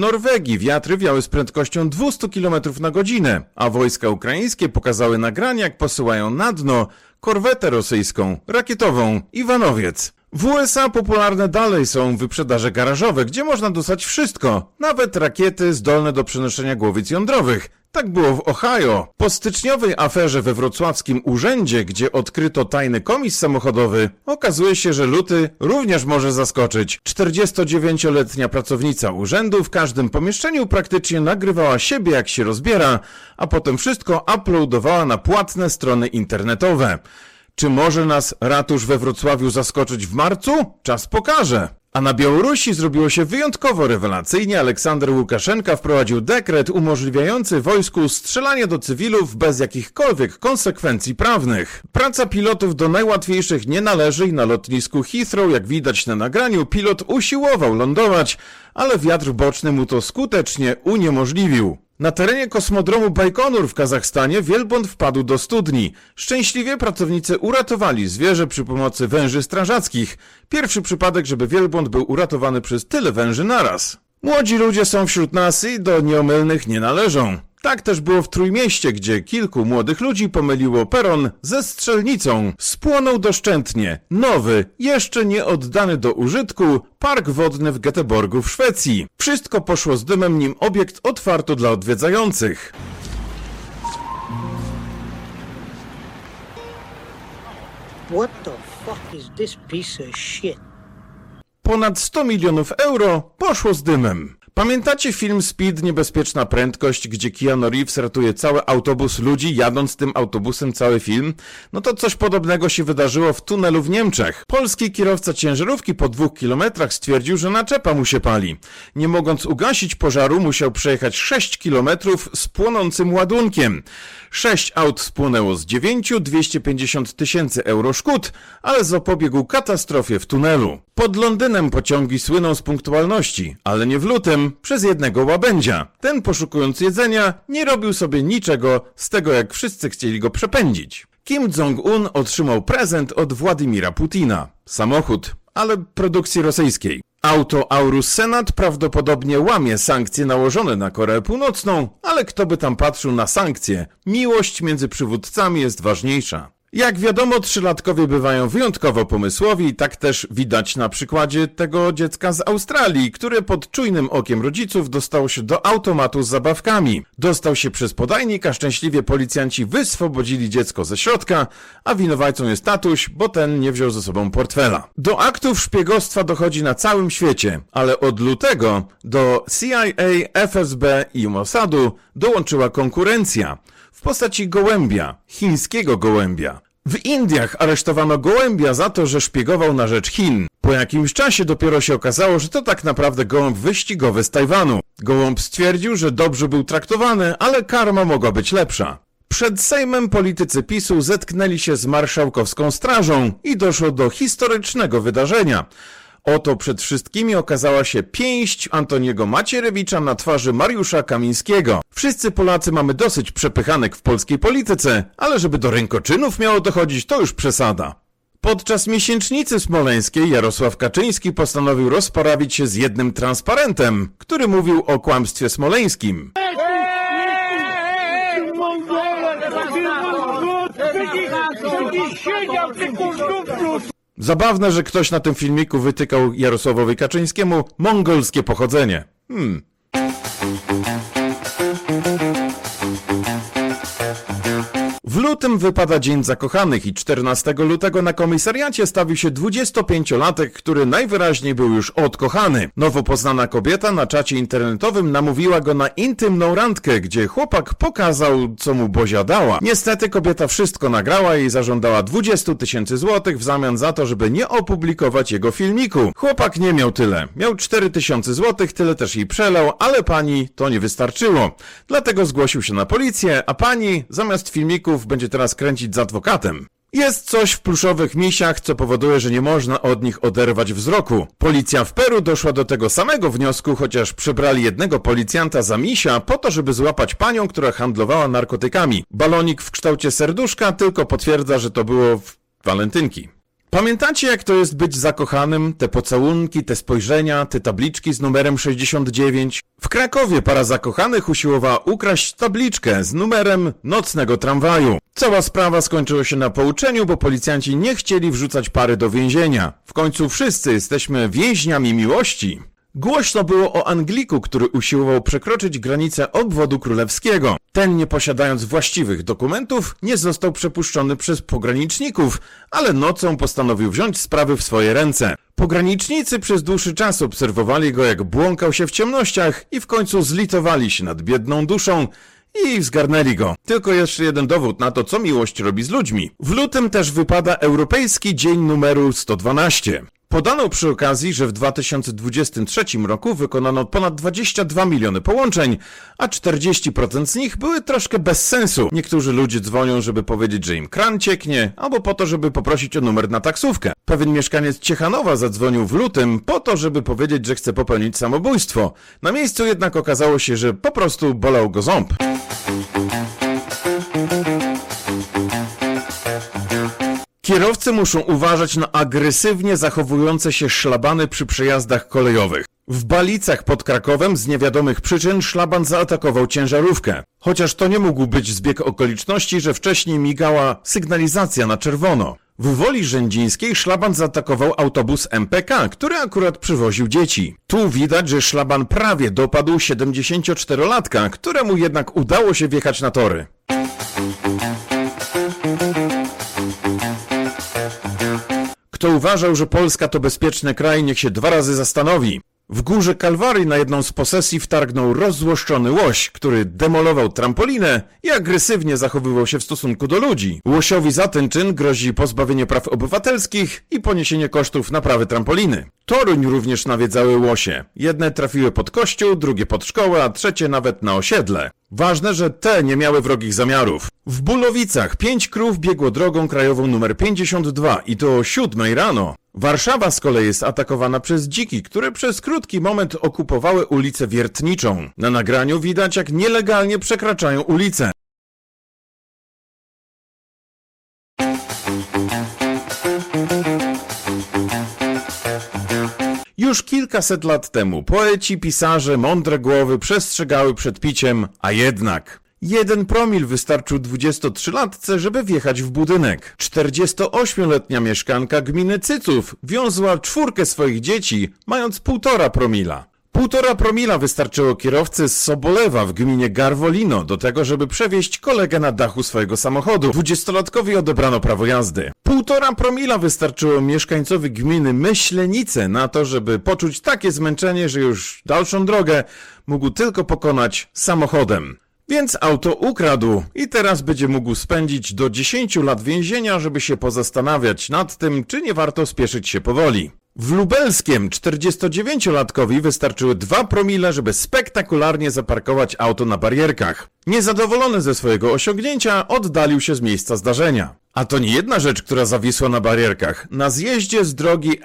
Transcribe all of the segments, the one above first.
Norwegii wiatry wiały z prędkością 200 km na godzinę, a wojska ukraińskie pokazały nagrania, jak posyłają na dno korwetę rosyjską, rakietową Iwanowiec. W USA popularne dalej są wyprzedaże garażowe, gdzie można dostać wszystko, nawet rakiety zdolne do przenoszenia głowic jądrowych. Tak było w Ohio. Po styczniowej aferze we wrocławskim urzędzie, gdzie odkryto tajny komis samochodowy, okazuje się, że luty również może zaskoczyć. 49-letnia pracownica urzędu w każdym pomieszczeniu praktycznie nagrywała siebie, jak się rozbiera, a potem wszystko uploadowała na płatne strony internetowe. Czy może nas ratusz we Wrocławiu zaskoczyć w marcu? Czas pokaże. A na Białorusi zrobiło się wyjątkowo rewelacyjnie. Aleksander Łukaszenka wprowadził dekret umożliwiający wojsku strzelanie do cywilów bez jakichkolwiek konsekwencji prawnych. Praca pilotów do najłatwiejszych nie należy i na lotnisku Heathrow, jak widać na nagraniu, pilot usiłował lądować, ale wiatr boczny mu to skutecznie uniemożliwił. Na terenie kosmodromu Bajkonur w Kazachstanie wielbłąd wpadł do studni. Szczęśliwie pracownicy uratowali zwierzę przy pomocy węży strażackich. Pierwszy przypadek, żeby wielbłąd był uratowany przez tyle węży naraz. Młodzi ludzie są wśród nas i do nieomylnych nie należą. Tak też było w Trójmieście, gdzie kilku młodych ludzi pomyliło peron ze strzelnicą. Spłonął doszczętnie nowy, jeszcze nie oddany do użytku park wodny w Göteborgu w Szwecji. Wszystko poszło z dymem, nim obiekt otwarto dla odwiedzających. What the fuck is this piece of shit? Ponad 100 milionów euro poszło z dymem. Pamiętacie film Speed, niebezpieczna prędkość, gdzie Keanu Reeves ratuje cały autobus ludzi, jadąc tym autobusem cały film? No to coś podobnego się wydarzyło w tunelu w Niemczech. Polski kierowca ciężarówki po 2 kilometrach stwierdził, że naczepa mu się pali. Nie mogąc ugasić pożaru, musiał przejechać 6 kilometrów z płonącym ładunkiem. 6 aut spłonęło z 9, 250 000 euro szkód, ale zapobiegł katastrofie w tunelu. Pod Londynem pociągi słyną z punktualności, ale nie w lutym, przez jednego łabędzia. Ten, poszukując jedzenia, nie robił sobie niczego z tego, jak wszyscy chcieli go przepędzić. Kim Jong-un otrzymał prezent od Władimira Putina. Samochód, ale produkcji rosyjskiej. Auto Aurus Senat prawdopodobnie łamie sankcje nałożone na Koreę Północną, ale kto by tam patrzył na sankcje? Miłość między przywódcami jest ważniejsza. Jak wiadomo, trzylatkowie bywają wyjątkowo pomysłowi, tak też widać na przykładzie tego dziecka z Australii, które pod czujnym okiem rodziców dostało się do automatu z zabawkami. Dostał się przez podajnik, a szczęśliwie policjanci wyswobodzili dziecko ze środka, a winowajcą jest tatuś, bo ten nie wziął ze sobą portfela. Do aktów szpiegostwa dochodzi na całym świecie, ale od lutego do CIA, FSB i Mossadu dołączyła konkurencja w postaci gołębia, chińskiego gołębia. W Indiach aresztowano gołębia za to, że szpiegował na rzecz Chin. Po jakimś czasie dopiero się okazało, że to tak naprawdę gołąb wyścigowy z Tajwanu. Gołąb stwierdził, że dobrze był traktowany, ale karma mogła być lepsza. Przed Sejmem politycy PiS-u zetknęli się z marszałkowską strażą i doszło do historycznego wydarzenia. Oto przed wszystkimi okazała się pięść Antoniego Macierewicza na twarzy Mariusza Kamińskiego. Wszyscy Polacy mamy dosyć przepychanek w polskiej polityce, ale żeby do rękoczynów miało dochodzić, to już przesada. Podczas miesięcznicy smoleńskiej Jarosław Kaczyński postanowił rozprawić się z jednym transparentem, który mówił o kłamstwie smoleńskim. Zabawne, że ktoś na tym filmiku wytykał Jarosławowi Kaczyńskiemu mongolskie pochodzenie. W lutym wypada Dzień Zakochanych i 14 lutego na komisariacie stawił się 25-latek, który najwyraźniej był już odkochany. Nowo poznana kobieta na czacie internetowym namówiła go na intymną randkę, gdzie chłopak pokazał, co mu Bozia dała. Niestety kobieta wszystko nagrała i zażądała 20 000 złotych w zamian za to, żeby nie opublikować jego filmiku. Chłopak nie miał tyle. Miał 4000 złotych, tyle też jej przelał, ale pani to nie wystarczyło. Dlatego zgłosił się na policję, a pani zamiast filmików będzie teraz kręcić z adwokatem. Jest coś w pluszowych misiach, co powoduje, że nie można od nich oderwać wzroku. Policja w Peru doszła do tego samego wniosku, chociaż przebrali jednego policjanta za misia po to, żeby złapać panią, która handlowała narkotykami. Balonik w kształcie serduszka tylko potwierdza, że to było w walentynki. Pamiętacie, jak to jest być zakochanym? Te pocałunki, te spojrzenia, te tabliczki z numerem 69? W Krakowie para zakochanych usiłowała ukraść tabliczkę z numerem nocnego tramwaju. Cała sprawa skończyła się na pouczeniu, bo policjanci nie chcieli wrzucać pary do więzienia. W końcu wszyscy jesteśmy więźniami miłości. Głośno było o Angliku, który usiłował przekroczyć granicę obwodu królewskiego. Ten, nie posiadając właściwych dokumentów, nie został przepuszczony przez pograniczników, ale nocą postanowił wziąć sprawy w swoje ręce. Pogranicznicy przez dłuższy czas obserwowali go, jak błąkał się w ciemnościach i w końcu zlitowali się nad biedną duszą i zgarnęli go. Tylko jeszcze jeden dowód na to, co miłość robi z ludźmi. W lutym też wypada Europejski Dzień numeru 112. Podano przy okazji, że w 2023 roku wykonano ponad 22 miliony połączeń, a 40% z nich były troszkę bez sensu. Niektórzy ludzie dzwonią, żeby powiedzieć, że im kran cieknie, albo po to, żeby poprosić o numer na taksówkę. Pewien mieszkaniec Ciechanowa zadzwonił w lutym po to, żeby powiedzieć, że chce popełnić samobójstwo. Na miejscu jednak okazało się, że po prostu bolał go ząb. Kierowcy muszą uważać na agresywnie zachowujące się szlabany przy przejazdach kolejowych. W Balicach pod Krakowem z niewiadomych przyczyn szlaban zaatakował ciężarówkę. Chociaż to nie mógł być zbieg okoliczności, że wcześniej migała sygnalizacja na czerwono. W Woli Rzędzińskiej szlaban zaatakował autobus MPK, który akurat przywoził dzieci. Tu widać, że szlaban prawie dopadł 74-latka, któremu jednak udało się wjechać na tory. Kto uważał, że Polska to bezpieczny kraj, niech się 2 razy zastanowi. W Górze Kalwarii na jedną z posesji wtargnął rozzłoszczony łoś, który demolował trampolinę i agresywnie zachowywał się w stosunku do ludzi. Łosiowi za ten czyn grozi pozbawienie praw obywatelskich i poniesienie kosztów naprawy trampoliny. Toruń również nawiedzały łosie. Jedne trafiły pod kościół, drugie pod szkołę, a trzecie nawet na osiedle. Ważne, że te nie miały wrogich zamiarów. W Bulowicach 5 krów biegło drogą krajową nr 52 i to o 7 rano. Warszawa z kolei jest atakowana przez dziki, które przez krótki moment okupowały ulicę Wiertniczą. Na nagraniu widać, jak nielegalnie przekraczają ulicę. Już kilkaset lat temu poeci, pisarze, mądre głowy przestrzegały przed piciem, a jednak 1 promil wystarczył 23-latce, żeby wjechać w budynek. 48-letnia mieszkanka gminy Cyców wiązła 4 swoich dzieci, mając 1,5 promila. 1,5 promila wystarczyło kierowcy z Sobolewa w gminie Garwolino do tego, żeby przewieźć kolegę na dachu swojego samochodu. 20-latkowi odebrano prawo jazdy. 1,5 promila wystarczyło mieszkańcowi gminy Myślenice na to, żeby poczuć takie zmęczenie, że już dalszą drogę mógł tylko pokonać samochodem. Więc auto ukradł i teraz będzie mógł spędzić do 10 lat więzienia, żeby się pozastanawiać nad tym, czy nie warto spieszyć się powoli. W Lubelskiem 49-latkowi wystarczyły 2 promile, żeby spektakularnie zaparkować auto na barierkach. Niezadowolony ze swojego osiągnięcia, oddalił się z miejsca zdarzenia. A to nie jedna rzecz, która zawisła na barierkach. Na zjeździe z drogi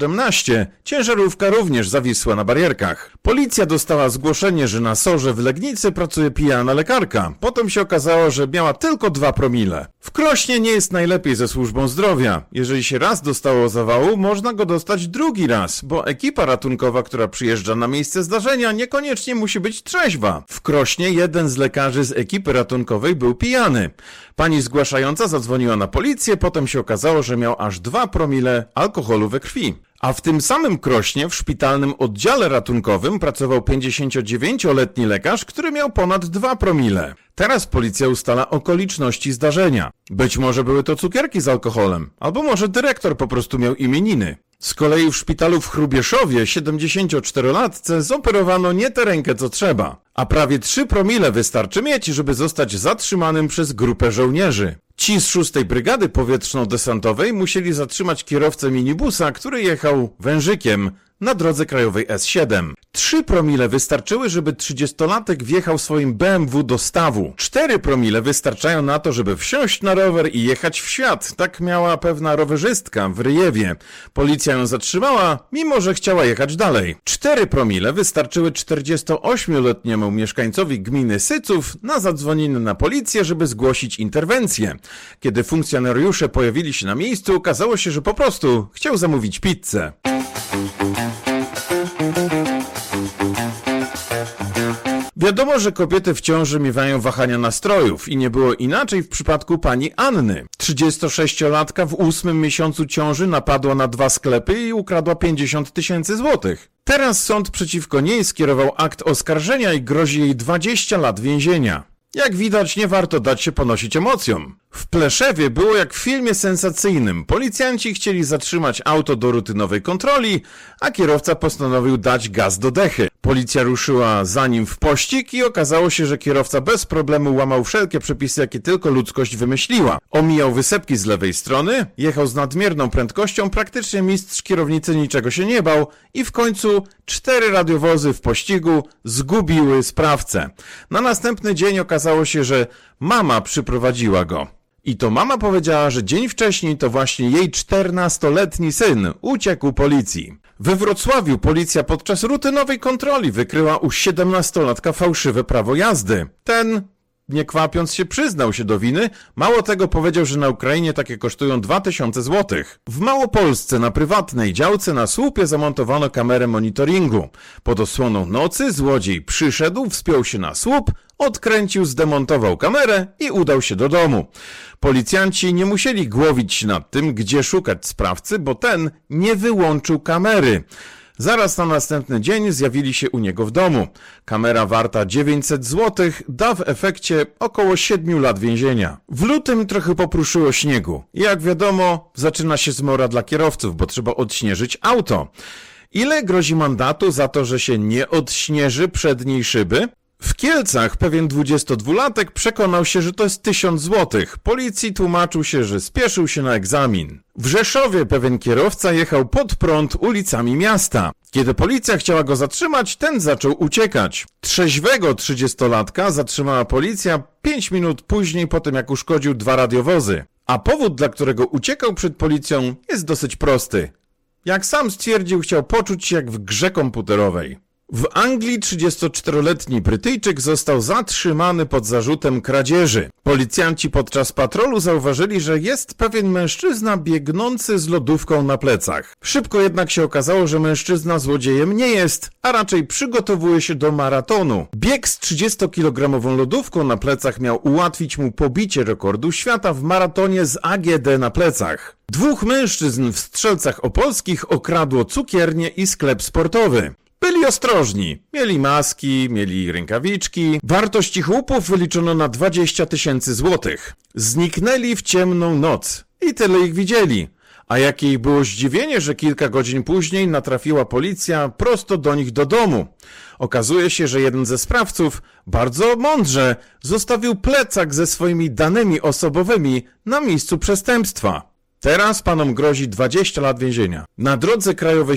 S17 ciężarówka również zawisła na barierkach. Policja dostała zgłoszenie, że na SOR-ze w Legnicy pracuje pijana lekarka. Potem się okazało, że miała tylko 2 promile. W Krośnie nie jest najlepiej ze służbą zdrowia. Jeżeli się raz dostało zawału, można go dostać drugi raz, bo ekipa ratunkowa, która przyjeżdża na miejsce zdarzenia, niekoniecznie musi być trzeźwa. W Krośnie jeden z lekarzy z ekipy ratunkowej był pijany. Pani zgłaszająca zadzwoniła na policję, potem się okazało, że miał aż 2 promile alkoholu we krwi. A w tym samym Krośnie w szpitalnym oddziale ratunkowym pracował 59-letni lekarz, który miał ponad 2 promile. Teraz policja ustala okoliczności zdarzenia. Być może były to cukierki z alkoholem, albo może dyrektor po prostu miał imieniny. Z kolei w szpitalu w Hrubieszowie 74-latce zoperowano nie tę rękę co trzeba, a prawie 3 promile wystarczy mieć, żeby zostać zatrzymanym przez grupę żołnierzy. Ci z 6. Brygady Powietrzno-Desantowej musieli zatrzymać kierowcę minibusa, który jechał Wężykiem na drodze krajowej S7. 3 promile wystarczyły, żeby 30-latek wjechał swoim BMW do stawu. 4 promile wystarczają na to, żeby wsiąść na rower i jechać w świat. Tak miała pewna rowerzystka w Ryjewie. Policja ją zatrzymała, mimo że chciała jechać dalej. 4 promile wystarczyły 48-letniemu mieszkańcowi gminy Syców na zadzwonienie na policję, żeby zgłosić interwencję. Kiedy funkcjonariusze pojawili się na miejscu, okazało się, że po prostu chciał zamówić pizzę. Wiadomo, że kobiety w ciąży miewają wahania nastrojów i nie było inaczej w przypadku pani Anny. 36-latka w 8. miesiącu ciąży napadła na 2 sklepy i ukradła 50 000 złotych. Teraz sąd przeciwko niej skierował akt oskarżenia i grozi jej 20 lat więzienia. Jak widać, nie warto dać się ponosić emocjom. W Pleszewie było jak w filmie sensacyjnym. Policjanci chcieli zatrzymać auto do rutynowej kontroli, a kierowca postanowił dać gaz do dechy. Policja ruszyła za nim w pościg i okazało się, że kierowca bez problemu łamał wszelkie przepisy, jakie tylko ludzkość wymyśliła. Omijał wysepki z lewej strony, jechał z nadmierną prędkością, praktycznie mistrz kierownicy niczego się nie bał i w końcu 4 radiowozy w pościgu zgubiły sprawcę. Na następny dzień okazało się, że mama przyprowadziła go. I to mama powiedziała, że dzień wcześniej to właśnie jej 14-letni syn uciekł policji. We Wrocławiu policja podczas rutynowej kontroli wykryła u 17-latka fałszywe prawo jazdy. Ten, nie kwapiąc się, przyznał się do winy, mało tego powiedział, że na Ukrainie takie kosztują 2000 złotych. W Małopolsce na prywatnej działce na słupie zamontowano kamerę monitoringu. Pod osłoną nocy złodziej przyszedł, wspiął się na słup, odkręcił, zdemontował kamerę i udał się do domu. Policjanci nie musieli głowić się nad tym, gdzie szukać sprawcy, bo ten nie wyłączył kamery. Zaraz na następny dzień zjawili się u niego w domu. Kamera warta 900 zł da w efekcie około 7 lat więzienia. W lutym trochę popruszyło śniegu. I jak wiadomo, zaczyna się zmora dla kierowców, bo trzeba odśnieżyć auto. Ile grozi mandatu za to, że się nie odśnieży przedniej szyby? W Kielcach pewien 22-latek przekonał się, że to jest 1000 złotych. Policji tłumaczył się, że spieszył się na egzamin. W Rzeszowie pewien kierowca jechał pod prąd ulicami miasta. Kiedy policja chciała go zatrzymać, ten zaczął uciekać. Trzeźwego 30-latka zatrzymała policja 5 minut później po tym, jak uszkodził 2 radiowozy. A powód, dla którego uciekał przed policją, jest dosyć prosty. Jak sam stwierdził, chciał poczuć się jak w grze komputerowej. W Anglii 34-letni Brytyjczyk został zatrzymany pod zarzutem kradzieży. Policjanci podczas patrolu zauważyli, że jest pewien mężczyzna biegnący z lodówką na plecach. Szybko jednak się okazało, że mężczyzna złodziejem nie jest, a raczej przygotowuje się do maratonu. Bieg z 30-kilogramową lodówką na plecach miał ułatwić mu pobicie rekordu świata w maratonie z AGD na plecach. 2 mężczyzn w Strzelcach Opolskich okradło cukiernię i sklep sportowy. Byli ostrożni, mieli maski, mieli rękawiczki. Wartość ich łupów wyliczono na 20 000 złotych. Zniknęli w ciemną noc i tyle ich widzieli. A jakie ich było zdziwienie, że kilka godzin później natrafiła policja prosto do nich do domu. Okazuje się, że jeden ze sprawców bardzo mądrze zostawił plecak ze swoimi danymi osobowymi na miejscu przestępstwa. Teraz panom grozi 20 lat więzienia. Na drodze krajowej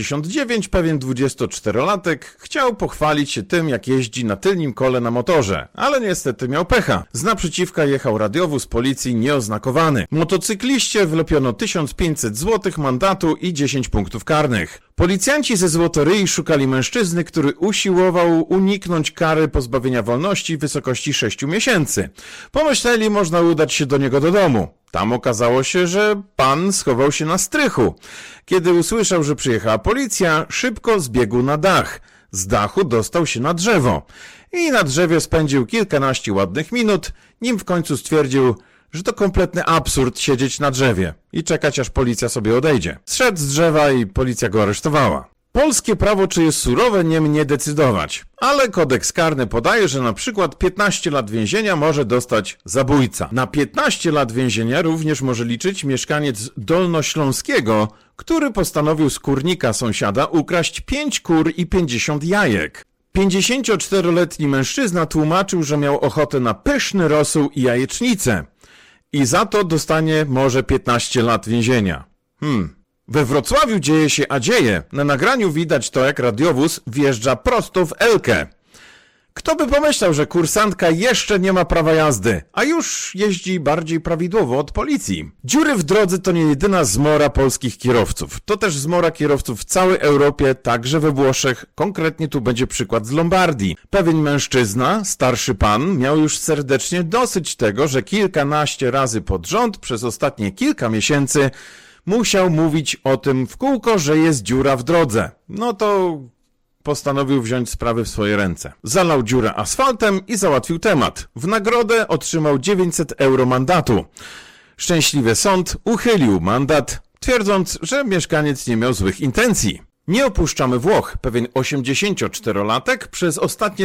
79 pewien 24-latek chciał pochwalić się tym, jak jeździ na tylnym kole na motorze, ale niestety miał pecha. Z naprzeciwka jechał radiowóz policji nieoznakowany. Motocykliście wlepiono 1500 zł mandatu i 10 punktów karnych. Policjanci ze Złotoryi szukali mężczyzny, który usiłował uniknąć kary pozbawienia wolności w wysokości 6 miesięcy. Pomyśleli, można udać się do niego do domu. Tam okazało się, że pan schował się na strychu. Kiedy usłyszał, że przyjechała policja, szybko zbiegł na dach. Z dachu dostał się na drzewo. I na drzewie spędził kilkanaście ładnych minut, nim w końcu stwierdził, że to kompletny absurd siedzieć na drzewie i czekać, aż policja sobie odejdzie. Zszedł z drzewa i policja go aresztowała. Polskie prawo, czy jest surowe, nie mnie decydować. Ale kodeks karny podaje, że na przykład 15 lat więzienia może dostać zabójca. Na 15 lat więzienia również może liczyć mieszkaniec Dolnośląskiego, który postanowił z kurnika sąsiada ukraść 5 kur i 50 jajek. 54-letni mężczyzna tłumaczył, że miał ochotę na pyszny rosół i jajecznicę. I za to dostanie może 15 lat więzienia. We Wrocławiu dzieje się, a dzieje. Na nagraniu widać to, jak radiowóz wjeżdża prosto w Elkę. Kto by pomyślał, że kursantka jeszcze nie ma prawa jazdy, a już jeździ bardziej prawidłowo od policji. Dziury w drodze to nie jedyna zmora polskich kierowców. To też zmora kierowców w całej Europie, także we Włoszech. Konkretnie tu będzie przykład z Lombardii. Pewien mężczyzna, starszy pan, miał już serdecznie dosyć tego, że kilkanaście razy pod rząd przez ostatnie kilka miesięcy musiał mówić o tym w kółko, że jest dziura w drodze. No to postanowił wziąć sprawy w swoje ręce. Zalał dziurę asfaltem i załatwił temat. W nagrodę otrzymał 900 euro mandatu. Szczęśliwy sąd uchylił mandat, twierdząc, że mieszkaniec nie miał złych intencji. Nie opuszczamy Włoch. Pewien 84-latek przez ostatnie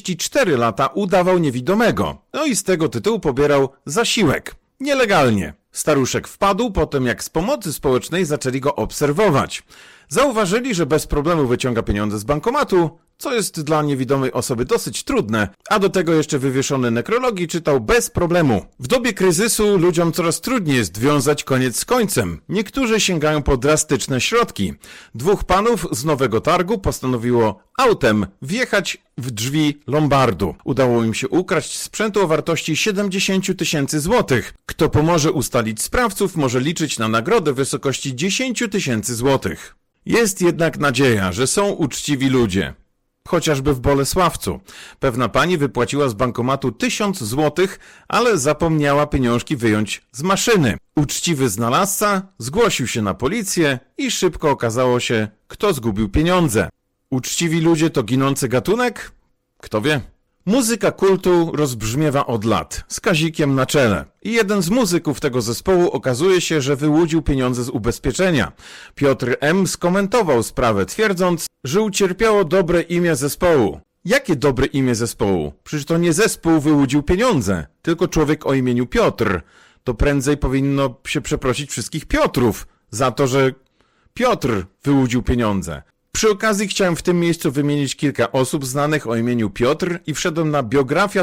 34 lata udawał niewidomego. No i z tego tytułu pobierał zasiłek. Nielegalnie. Staruszek wpadł po tym, jak z pomocy społecznej zaczęli go obserwować. Zauważyli, że bez problemu wyciąga pieniądze z bankomatu, co jest dla niewidomej osoby dosyć trudne, a do tego jeszcze wywieszony nekrologii czytał bez problemu. W dobie kryzysu ludziom coraz trudniej jest wiązać koniec z końcem. Niektórzy sięgają po drastyczne środki. Dwóch panów z Nowego Targu postanowiło autem wjechać w drzwi Lombardu. Udało im się ukraść sprzętu o wartości 70 000 złotych. Kto pomoże ustalić sprawców, może liczyć na nagrodę w wysokości 10 000 złotych. Jest jednak nadzieja, że są uczciwi ludzie. Chociażby w Bolesławcu. Pewna pani wypłaciła z bankomatu 1000 złotych, ale zapomniała pieniążki wyjąć z maszyny. Uczciwy znalazca zgłosił się na policję i szybko okazało się, kto zgubił pieniądze. Uczciwi ludzie to ginący gatunek? Kto wie? Muzyka kultu rozbrzmiewa od lat, z Kazikiem na czele. I jeden z muzyków tego zespołu okazuje się, że wyłudził pieniądze z ubezpieczenia. Piotr M. skomentował sprawę, twierdząc, że ucierpiało dobre imię zespołu. Jakie dobre imię zespołu? Przecież to nie zespół wyłudził pieniądze, tylko człowiek o imieniu Piotr. To prędzej powinno się przeprosić wszystkich Piotrów za to, że Piotr wyłudził pieniądze. Przy okazji chciałem w tym miejscu wymienić kilka osób znanych o imieniu Piotr i wszedłem na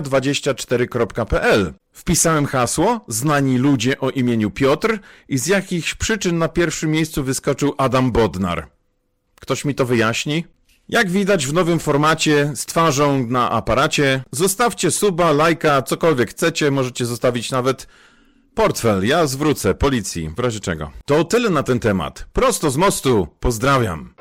biografia24.pl. Wpisałem hasło znani ludzie o imieniu Piotr i z jakichś przyczyn na pierwszym miejscu wyskoczył Adam Bodnar. Ktoś mi to wyjaśni? Jak widać w nowym formacie z twarzą na aparacie, zostawcie suba, lajka, cokolwiek chcecie, możecie zostawić nawet portfel, ja zwrócę policji, w razie czego. To tyle na ten temat. Prosto z mostu, pozdrawiam.